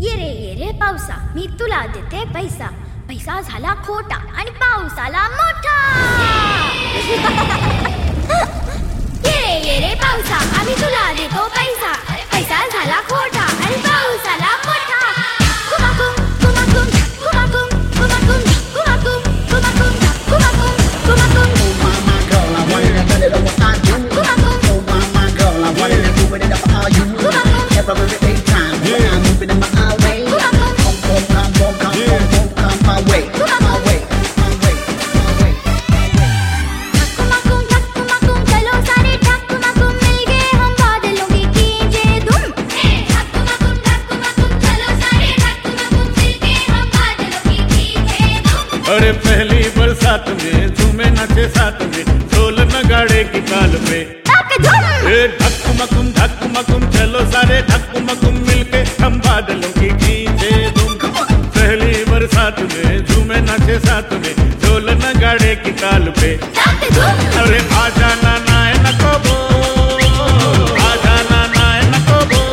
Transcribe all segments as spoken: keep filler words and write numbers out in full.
ये रे ये रे पावसा, मी तुला देते पैसा. पैसा झाला खोटा आणि पाऊस आला मोठा. ये रे ये रे पावसा, आम्ही तुला देतो पैसा. पैसा झाला खोटा आणि पाऊस आला मोठा. कुमाकुम कुमाकुम कुमाकुम कुमाकुम कुमाकुम कुमाकुम कुमाकुम कुमाकुम. Oh my my girl, I wanted to tell you what I do. Oh my my girl, I wanted to do it for all you. Every daytime, when I'm moving in my way. Come come come come come come come come my way, my way, my way, my way. कुमाकुम कुमाकुम चलो सारे कुमाकुम मिलके हम बादलों की कीजे धूम. कुमाकुम कुमाकुम चलो सारे कुमाकुम मिलके हम बादलों की कीजे धूम. अरे पहली बरसात में झूमे नाचे साथ में ढोल नगाड़े की ताल में. ए ढकमकुम ढकमकुम चलो सारे ढकमकुम मिलके हम बादलों की खींचे धूम. पहली बरसात में झूमे नाचे साथ में ढोल नगाड़े की ताल पे. अरे आ जाना नाय नको बो, आ जाना नाय नको बो.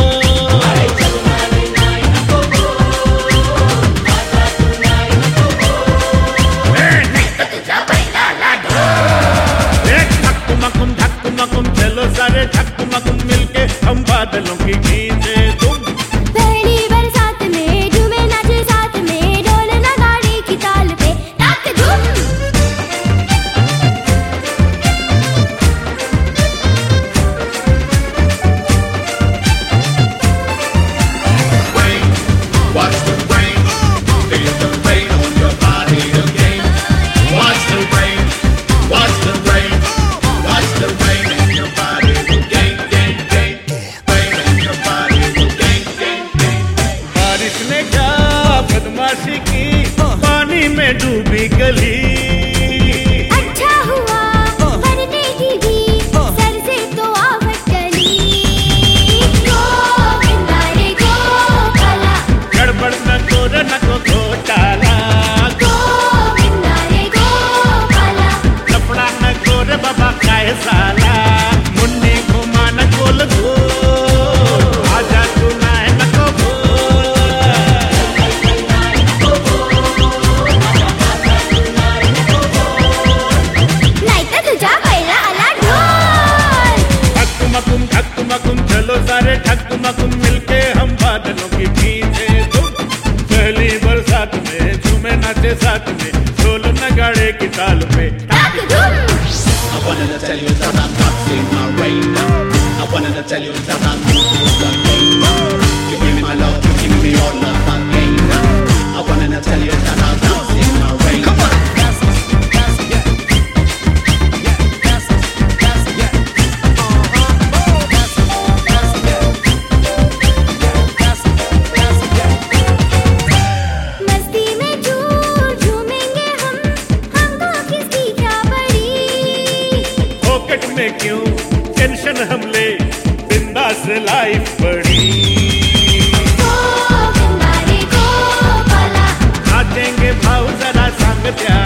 ढकमकुम ढकमकुम चलो सारे ढकमकुम मिलके हम बादलों की खींचे धूम. पहली बरसात में झूमे नाचे साथ में ढोल नगाड़े की ताल पे. ताक धूम. Rain, watch the rain, feel the rain on your body again. Watch the rain, watch the rain, watch the rain in your body again, again, again. Rain in your body again, again, again. बारिश ने क्या बदमाशी की, पानी में डूबी गली. अच्छा हुआ मरने की भी सर से तो आवट गली. गोविंदा रे गोपाला, गड़बड़ न कोर न को घोटाला. गोविंदा रे गोपाला. कपड़ा न कोर बाबा काय साला. मुन्नी घुमा न गोल गोल, आजा तू नाय नको बोल. नाही तर तुझ्या पहिला आला ढोल. ढकमकुम ढकमकुम चलो सारे ढकमकुम मिलके हम बादलों की खींचे धूम. पहली बरसात में झूमे नाचे साथ में ढोल नगाड़े की ताल पे. ताक धूम. I wanted to tell you that I'm not in my rain. I wanted to tell you that I'm losing the game. You give me my love, you give me all of my pain. I wanted to tell you that I'm not in my rain. Come on. मस्ती में झूम झूमेंगे हम, हमको किसकी क्या पड़ी. Pocket में क्यों टेंशन हम ले, बिंदास लाइफ बड़ी. गोविंदा रे गोपाला. नाचेंगे भाव जरा संग प्यार.